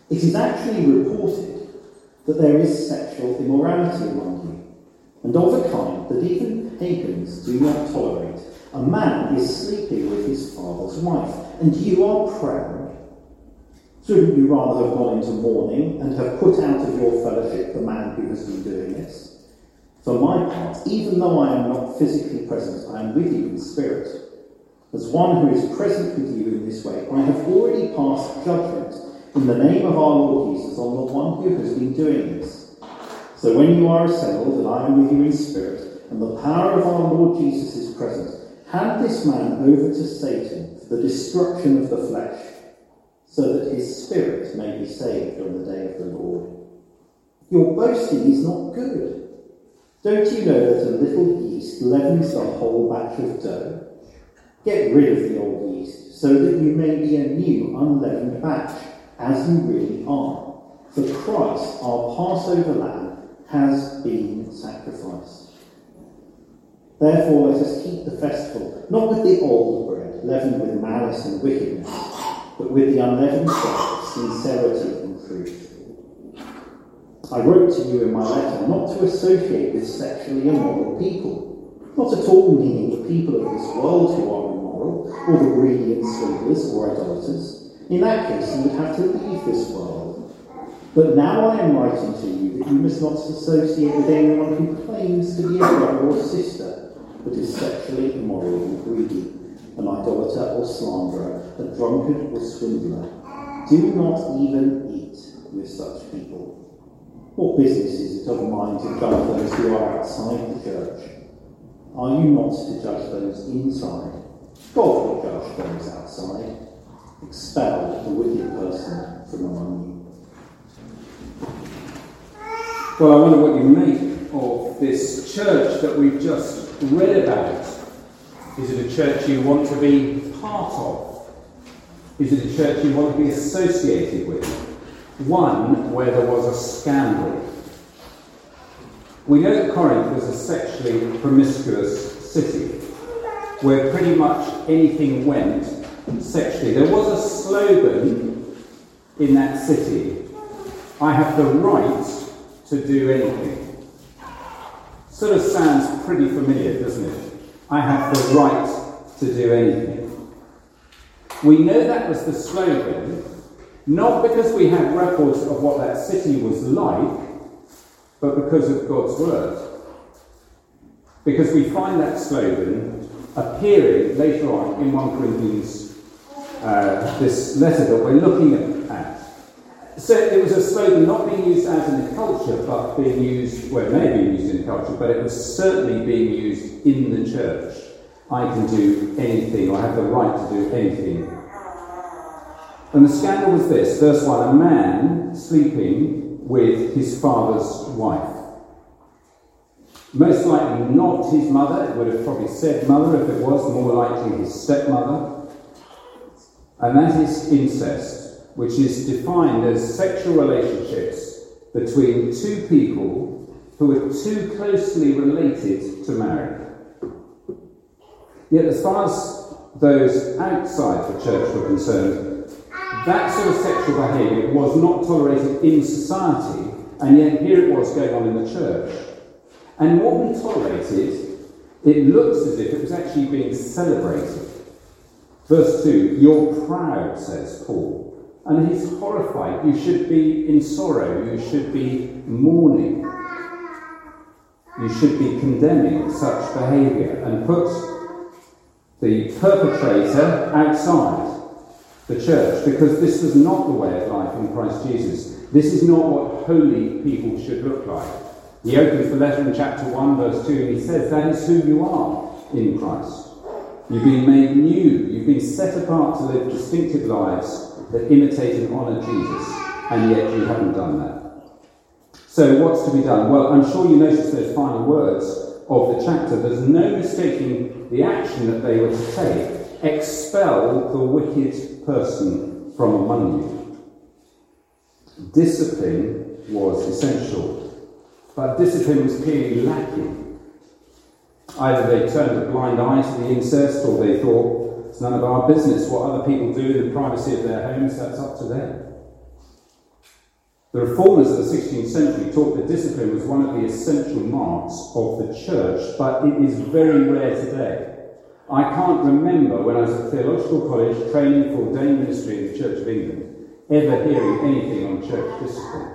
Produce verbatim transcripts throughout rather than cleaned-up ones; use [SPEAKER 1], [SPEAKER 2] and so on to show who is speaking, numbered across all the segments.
[SPEAKER 1] It is actually reported that there is sexual immorality among you, and of a kind that even pagans do not tolerate. A man is sleeping with his father's wife, and you are proud. Shouldn't you rather have gone into mourning and have put out of your fellowship the man who has been doing this? For my part, even though I am not physically present, I am with you in spirit. As one who is present with you in this way, I have already passed judgment in the name of our Lord Jesus on the one who has been doing this. So when you are assembled, and I am with you in spirit, and the power of our Lord Jesus is present, hand this man over to Satan for the destruction of the flesh, so that his spirit may be saved on the day of the Lord. Your boasting is not good. Don't you know that a little yeast leavens the whole batch of dough? Get rid of the old yeast, so that you may be a new unleavened batch, as you really are. For Christ, our Passover lamb, has been sacrificed. Therefore let us keep the festival, not with the old bread, leavened with malice and wickedness, but with the unleavened bread of sincerity and truth. I wrote to you in my letter not to associate with sexually immoral people, not at all meaning the people of this world who are immoral, or the greedy and swindlers or idolaters. In that case, you would have to leave this world. But now I am writing to you that you must not associate with anyone who claims to be a brother or sister, but is sexually immoral or greedy, an idolater or slanderer, a drunkard or swindler. Do not even eat with such people. What business is it of mine to judge those who are outside the church? Are you not to judge those inside? God will judge those outside. Expel the wicked person from among you.
[SPEAKER 2] Well, I wonder what you make of this church that we've just read about. Is it a church you want to be part of? Is it a church you want to be associated with? One where there was a scandal. We know that Corinth was a sexually promiscuous city, where pretty much anything went sexually. There was a slogan in that city: I have the right to do anything. Sort of sounds pretty familiar, doesn't it? I have the right to do anything. We know that was the slogan, not because we have records of what that city was like, but because of God's word. Because we find that slogan appearing later on in First Corinthians, uh, this letter that we're looking at. So it was a slogan not being used as in the culture, but being used, well, it may be used in the culture, but it was certainly being used in the church. I can do anything, or I have the right to do anything. And the scandal was this, verse one, a man sleeping with his father's wife. Most likely not his mother, it would have probably said mother if it was, more likely his stepmother. And that is incest, which is defined as sexual relationships between two people who are too closely related to marry. Yet as far as those outside the church were concerned, that sort of sexual behaviour was not tolerated in society, and yet here it was going on in the church. And what we tolerated, it looks as if it was actually being celebrated. Verse two, you're proud, says Paul. And he's horrified. You should be in sorrow. You should be mourning. You should be condemning such behaviour and put the perpetrator outside the church, because this was not the way of life in Christ Jesus. This is not what holy people should look like. He opens the letter in chapter one, verse two, and he says, that is who you are in Christ. You've been made new. You've been set apart to live distinctive lives that imitate and honour Jesus, and yet you haven't done that. So what's to be done? Well, I'm sure you noticed those final words of the chapter. There's no mistaking the action that they were to take. Expel the wicked person from among you. Discipline was essential, but discipline was clearly lacking. Either they turned a blind eye to the incest, or they thought, it's none of our business what other people do in the privacy of their homes, that's up to them. The reformers of the sixteenth century taught that discipline was one of the essential marks of the church, but it is very rare today. I can't remember when I was at theological college training for ordained ministry in the Church of England ever hearing anything on church discipline.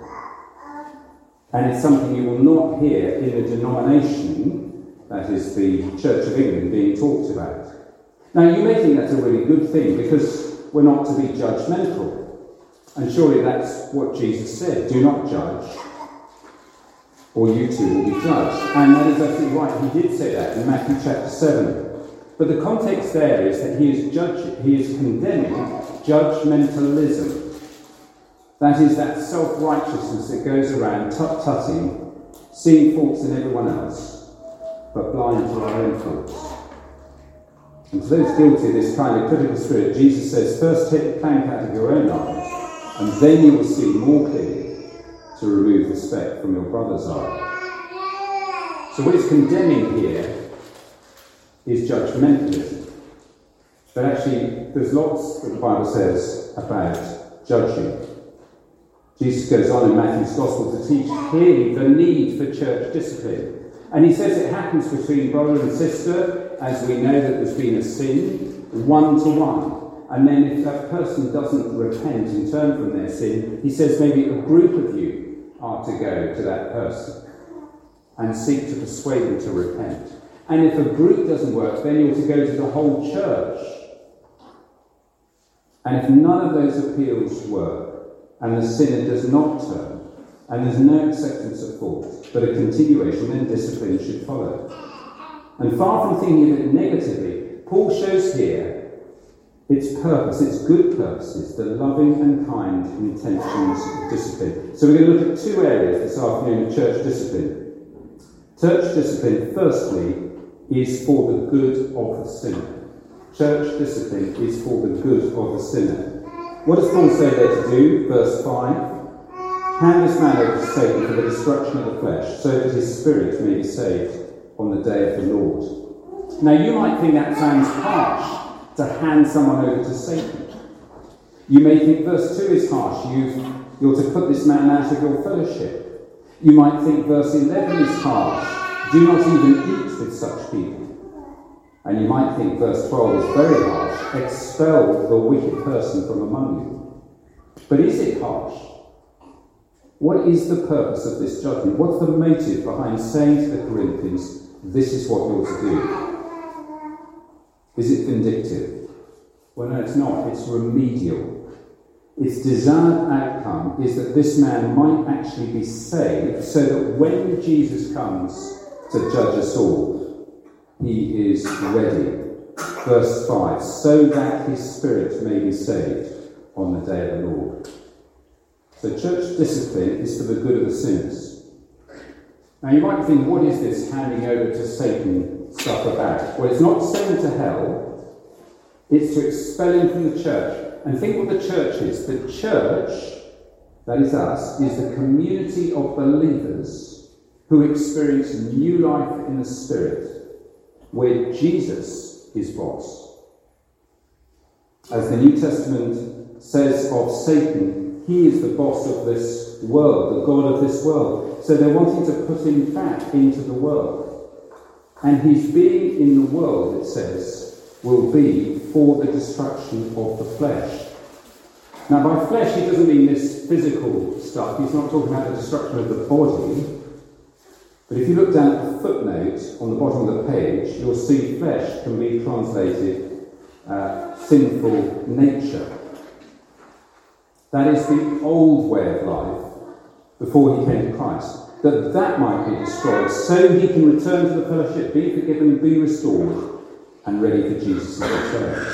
[SPEAKER 2] And it's something you will not hear in the denomination, that is the Church of England, being talked about. Now you may think that's a really good thing because we're not to be judgmental. And surely that's what Jesus said, do not judge, or you too will be judged. And that is absolutely right, he did say that in Matthew chapter seven. But the context there is that he is judging, he is condemning judgmentalism. That is that self-righteousness that goes around tut-tutting, seeing faults in everyone else, but blind to our own faults. And to those guilty of this kind of critical spirit, Jesus says, first take the plank out of your own eye, and then you will see more clearly to remove the speck from your brother's eye. So what he's condemning here is judgmentalism. But actually, there's lots that the Bible says about judging. Jesus goes on in Matthew's Gospel to teach clearly the need for church discipline. And he says it happens between brother and sister, as we know that there's been a sin, one to one. And then if that person doesn't repent and turn from their sin, he says maybe a group of you are to go to that person and seek to persuade them to repent. And if a group doesn't work, then you're to go to the whole church. And if none of those appeals work, and the sinner does not turn, and there's no acceptance of fault, but a continuation, then discipline should follow. And far from thinking of it negatively, Paul shows here its purpose, its good purposes, the loving and kind intentions of discipline. So we're going to look at two areas this afternoon of church discipline. Church discipline, firstly, is for the good of the sinner. Church discipline is for the good of the sinner. What does Paul say there to do? Verse five. Hand this man over to Satan for the destruction of the flesh, so that his spirit may be saved on the day of the Lord. Now you might think that sounds harsh, to hand someone over to Satan. You may think verse two is harsh, You've, you're to put this man out of your fellowship. You might think verse eleven is harsh, do not even eat with such people. And you might think verse twelve is very harsh, expel the wicked person from among you. But is it harsh? What is the purpose of this judgment? What's the motive behind saying to the Corinthians, this is what you're to do? Is it vindictive? Well, no, it's not. It's remedial. Its desired outcome is that this man might actually be saved so that when Jesus comes to judge us all, he is ready. Verse five, so that his spirit may be saved on the day of the Lord. So church discipline is for the good of the sinners. Now you might think, what is this handing over to Satan stuff about? Well, it's not to send him to hell, it's to expel him from the church. And think what the church is. The church, that is us, is the community of believers who experience new life in the Spirit, where Jesus is boss. As the New Testament says of Satan, he is the boss of this world, the god of this world. So they're wanting to put him back into the world. And his being in the world, it says, will be for the destruction of the flesh. Now by flesh, he doesn't mean this physical stuff. He's not talking about the destruction of the body. But if you look down at the footnote on the bottom of the page, you'll see flesh can be translated uh, sinful nature. That is the old way of life before he came to Christ. That that might be destroyed so he can return to the fellowship, be forgiven, be restored, and ready for Jesus' return.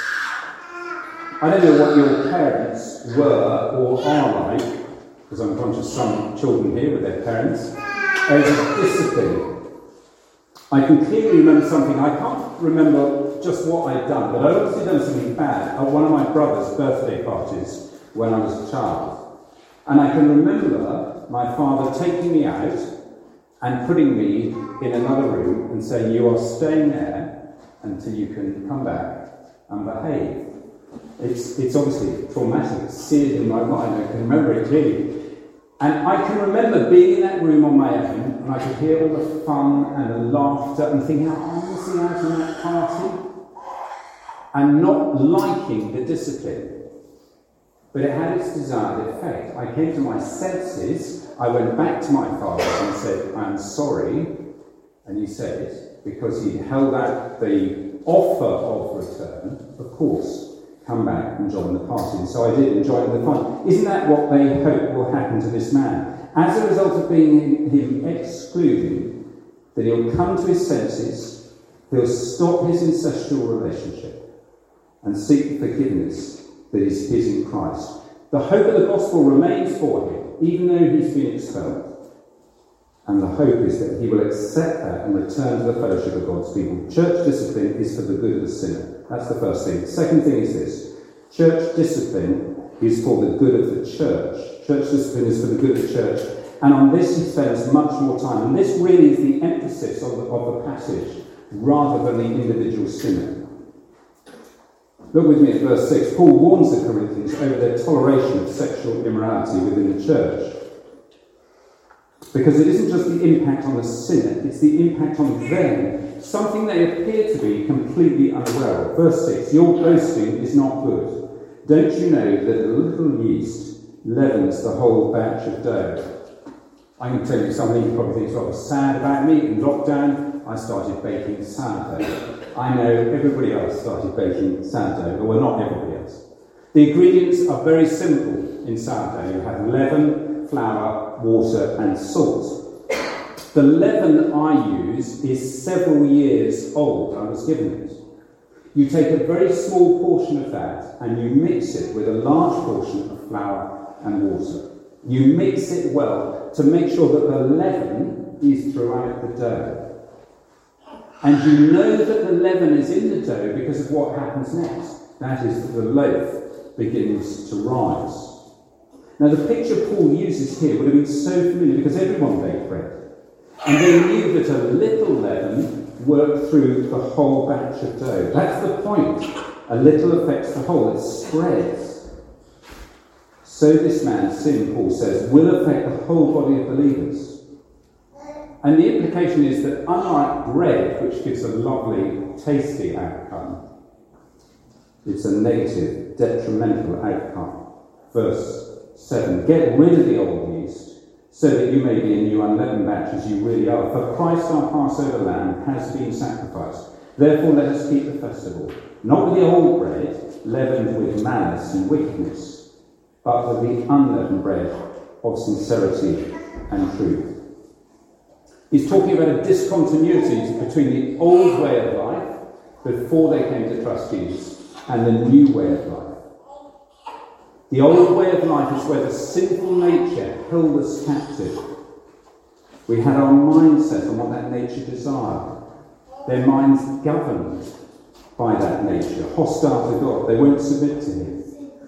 [SPEAKER 2] I don't know what your parents were or are like, because I'm conscious some children here with their parents, over discipline. I can clearly remember something. I can't remember just what I'd done, but I'd obviously done something bad at one of my brother's birthday parties when I was a child. And I can remember my father taking me out and putting me in another room and saying, you are staying there until you can come back and behave. It's, it's obviously traumatic. It's seared in my mind. I can remember it clearly. And I can remember being in that room on my own, and I could hear all the fun and the laughter and thinking, I'm missing out on that party, and not liking the discipline. But it had its desired effect. I came to my senses, I went back to my father and said, I'm sorry, and he said, because he held out the offer of return, of course, come back and join the party. And so I did, and joined the fun. Isn't that what they hope will happen to this man? As a result of being him excluded, that he'll come to his senses, he'll stop his incestual relationship, and seek the forgiveness that is his in Christ. The hope of the gospel remains for him, even though he's been expelled. And the hope is that he will accept that and return to the fellowship of God's people. Church discipline is for the good of the sinner. That's the first thing. The second thing is this. Church discipline is for the good of the church. Church discipline is for the good of the church. And on this he spends much more time. And this really is the emphasis of the, of the passage, rather than the individual sinner. Look with me at verse six. Paul warns the Corinthians over their toleration of sexual immorality within the church. Because it isn't just the impact on the sinner, it's the impact on them, something they appear to be completely unaware of. Verse six, your boasting is not good. Don't you know that a little yeast leavens the whole batch of dough? I can tell you something you probably think is rather sad about me. In lockdown, I started baking sourdough. I know everybody else started baking sourdough, well, not everybody else. The ingredients are very simple in sourdough. You have leaven, flour, water and salt. The leaven I use is several years old. I was given it. You take a very small portion of that and you mix it with a large portion of flour and water. You mix it well to make sure that the leaven is throughout the dough. And you know that the leaven is in the dough because of what happens next. That is that the loaf begins to rise. Now, the picture Paul uses here would have been so familiar because everyone baked bread. And they knew that a little leaven worked through the whole batch of dough. That's the point. A little affects the whole. It spreads. So this man's sin, Paul says, will affect the whole body of believers. And the implication is that unlike bread, which gives a lovely, tasty outcome, it's a negative, detrimental outcome. Verse seven. Get rid of the old yeast, so that you may be a new unleavened batch as you really are. For Christ our Passover lamb has been sacrificed. Therefore let us keep the festival, not with the old bread, leavened with malice and wickedness, but with the unleavened bread of sincerity and truth. He's talking about a discontinuity between the old way of life, before they came to trust Jesus, and the new way of life. The old way of life is where the sinful nature held us captive. We had our minds set on what that nature desired. Their minds governed by that nature, hostile to God. They won't submit to him.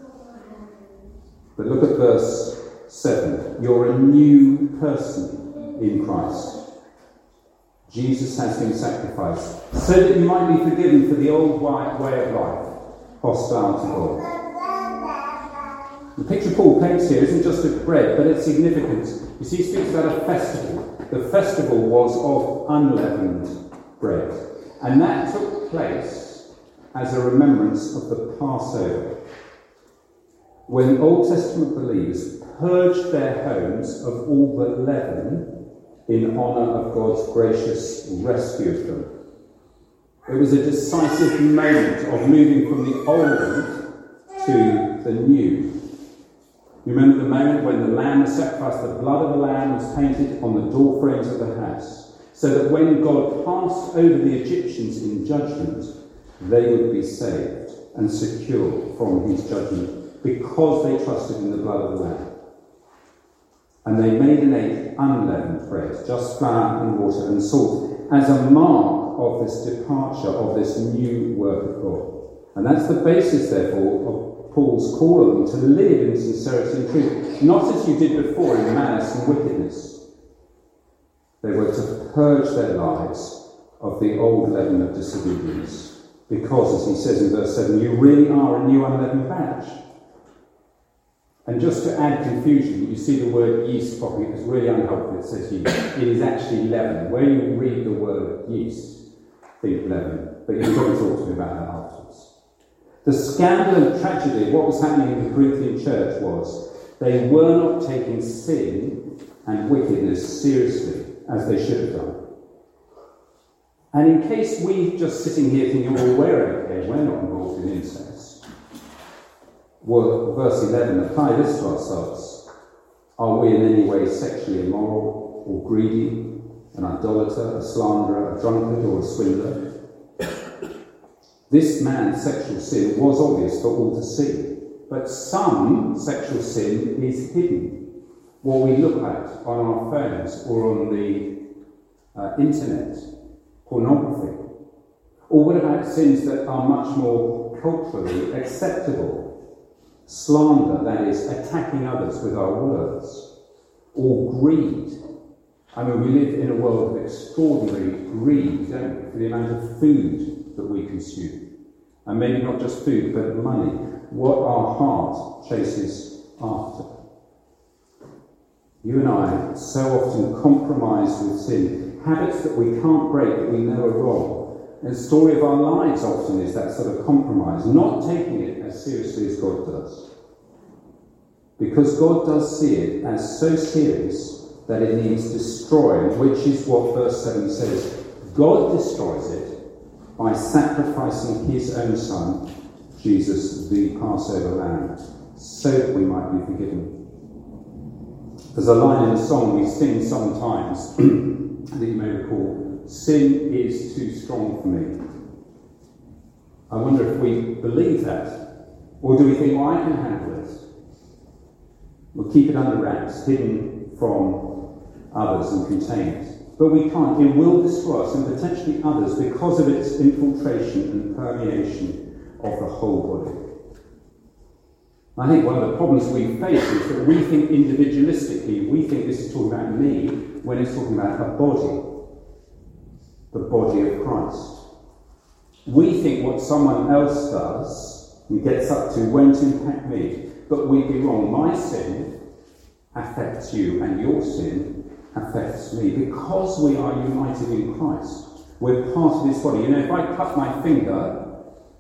[SPEAKER 2] But look at verse seven. You're a new person in Christ. Jesus has been sacrificed so that you might be forgiven for the old way of life, hostile to God. The picture Paul paints here isn't just of bread, but its significance. You see, he speaks about a festival. The festival was of unleavened bread. And that took place as a remembrance of the Passover, when Old Testament believers purged their homes of all the leaven in honour of God's gracious rescue of them. It was a decisive moment of moving from the old to the new. You remember the moment when the lamb was sacrificed, the blood of the lamb was painted on the door frames of the house, so that when God passed over the Egyptians in judgment, they would be saved and secure from his judgment, because they trusted in the blood of the lamb. And they made and ate unleavened bread, just flour and water and salt, as a mark of this departure, of this new work of God. And that's the basis, therefore, of Paul's call on them to live in sincerity and truth, not as you did before in malice and wickedness. They were to purge their lives of the old leaven of disobedience, because, as he says in verse seven, you really are a new unleavened batch. And just to add confusion, you see the word yeast properly, it's really unhelpful, it says yeast. It is actually leaven. Where you read the word yeast, think leaven. But you've got to talk to me about that afterwards. The scandal and tragedy of what was happening in the Corinthian church was they were not taking sin and wickedness seriously as they should have done. And in case we just sitting here thinking, well, we're okay, we're not involved in incest. Well, verse eleven, apply this to ourselves. Are we in any way sexually immoral or greedy, an idolater, a slanderer, a drunkard or a swindler? This man's sexual sin was obvious for all to see, but some sexual sin is hidden. What we look at on our phones or on the uh, internet, pornography. Or what about sins that are much more culturally acceptable? Slander, that is, attacking others with our words. Or greed. I mean, we live in a world of extraordinary greed, don't we, for the amount of food that we consume. And maybe not just food, but money. What our heart chases after. You and I so often compromise with sin. Habits that we can't break, that we know are wrong. And the story of our lives often is that sort of compromise, not taking it as seriously as God does. Because God does see it as so serious that it needs destroying, which is what verse seven says. God destroys it by sacrificing his own Son, Jesus, the Passover Lamb, so that we might be forgiven. There's a line in a song we sing sometimes that you may recall, sin is too strong for me. I wonder if we believe that, or do we think, well, I can handle it. We'll keep it under wraps, hidden from others and contain it. But we can't. It will destroy us and potentially others because of its infiltration and permeation of the whole body. I think one of the problems we face is that we think individualistically, we think this is talking about me, when it's talking about a body. The body of Christ. We think what someone else does and gets up to won't impact me, but we'd be wrong. My sin affects you and your sin affects me because we are united in Christ. We're part of this body. You know, if I cut my finger,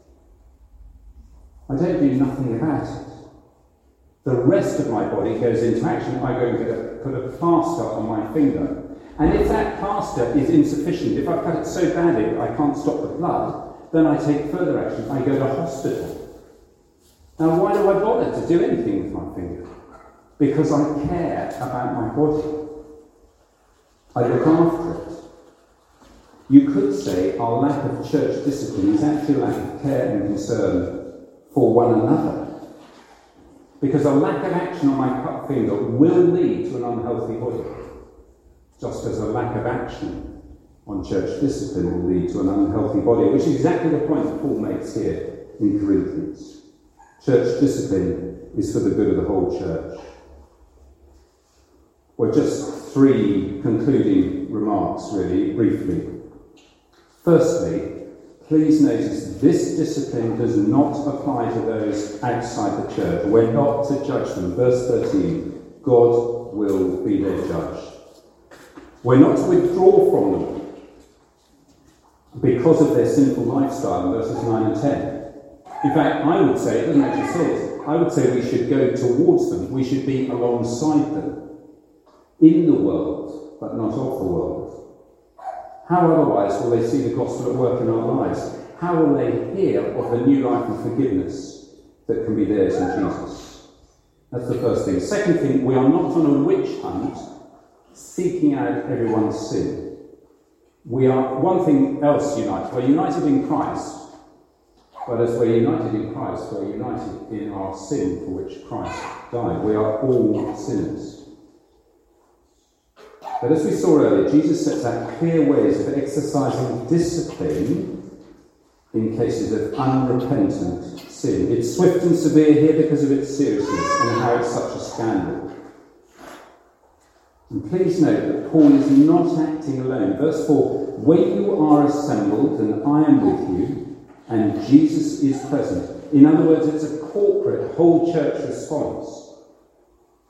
[SPEAKER 2] I don't do nothing about it. The rest of my body goes into action. I go and get a, put a plaster on my finger. And if that plaster is insufficient, if I cut it so badly I can't stop the blood, then I take further action. I go to hospital. Now, why do I bother to do anything with my finger? Because I care about my body. I look after it. You could say our lack of church discipline is actually a lack of care and concern for one another. Because a lack of action on my cut finger will lead to an unhealthy body. Just as a lack of action on church discipline will lead to an unhealthy body, which is exactly the point that Paul makes here in Corinthians. Church discipline is for the good of the whole church. Well, just three concluding remarks, really, briefly. Firstly, please notice this discipline does not apply to those outside the church. We're not to judge them. Verse thirteen, God will be their judge. We're not to withdraw from them because of their sinful lifestyle in verses nine and ten. In fact, I would say, it doesn't actually say it, I would say we should go towards them. We should be alongside them. In the world, but not of the world. How otherwise will they see the gospel at work in our lives? How will they hear of the new life and forgiveness that can be theirs in Jesus? That's the first thing. Second thing, we are not on a witch hunt seeking out everyone's sin. We are, one thing else united, we're united in Christ, but as we're united in Christ, we're united in our sin for which Christ died. We are all sinners. But as we saw earlier, Jesus sets out clear ways of exercising discipline in cases of unrepentant sin. It's swift and severe here because of its seriousness and how it's such a scandal. And please note that Paul is not acting alone. Verse four, when you are assembled and I am with you, and Jesus is present. In other words, it's a corporate, whole church response.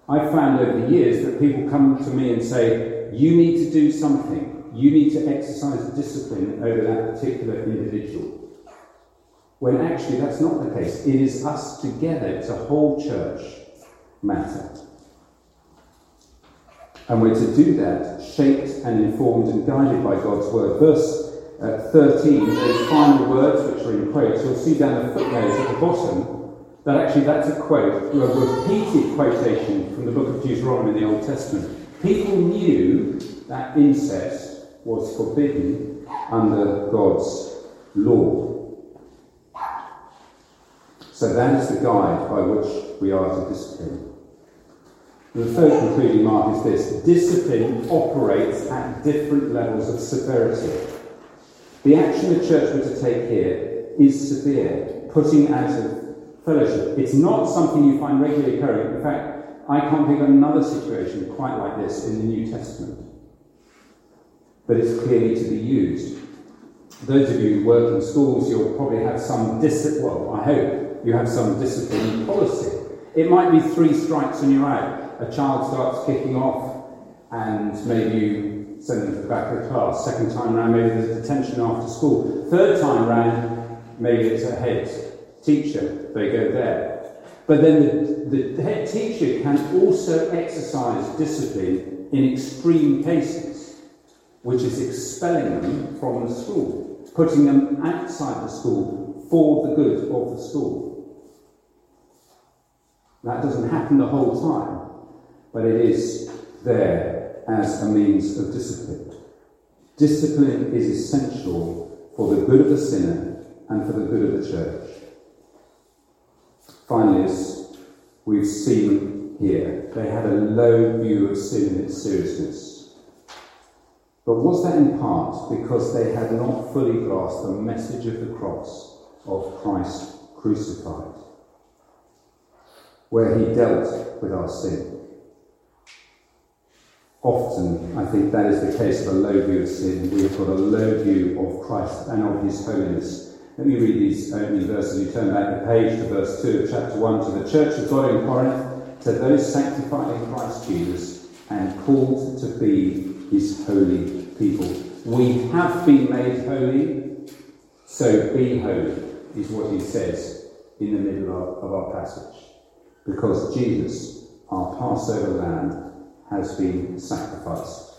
[SPEAKER 2] I've found over the years that people come to me and say, you need to do something. You need to exercise discipline over that particular individual. When actually that's not the case. It is us together. It's a whole church matter. And we're to do that shaped and informed and guided by God's word. Verse uh, thirteen, those final words which are in quotes, you'll see down the footnotes at the bottom that actually that's a quote, a repeated quotation from the book of Deuteronomy in the Old Testament. People knew that incest was forbidden under God's law. So that is the guide by which we are to discipline. And the third concluding mark is this: discipline operates at different levels of severity. The action the church were to take here is severe, putting out of fellowship. It's not something you find regularly occurring. In fact, I can't think of another situation quite like this in the New Testament. But it's clearly to be used. Those of you who work in schools, you'll probably have some discipline. Well, I hope you have some discipline policy. It might be three strikes and you're out. A child starts kicking off, and maybe you send them to the back of the class. Second time round, maybe there's detention after school. Third time round, maybe it's a head teacher. They go there. But then the, the head teacher can also exercise discipline in extreme cases, which is expelling them from the school, putting them outside the school for the good of the school. That doesn't happen the whole time, but it is there as a means of discipline. Discipline is essential for the good of the sinner and for the good of the church. Finally, as we've seen here, they had a low view of sin and its seriousness. But was that in part because they had not fully grasped the message of the cross of Christ crucified, where he dealt with our sin? Often, I think that is the case of a low view of sin. We have got a low view of Christ and of his holiness. Let me read these opening verses. You turn back the page to verse two of chapter one. To the church of God in Corinth, to those sanctified in Christ Jesus and called to be his holy people. We have been made holy, so be holy, is what he says in the middle of, of our passage. Because Jesus, our Passover lamb, has been sacrificed.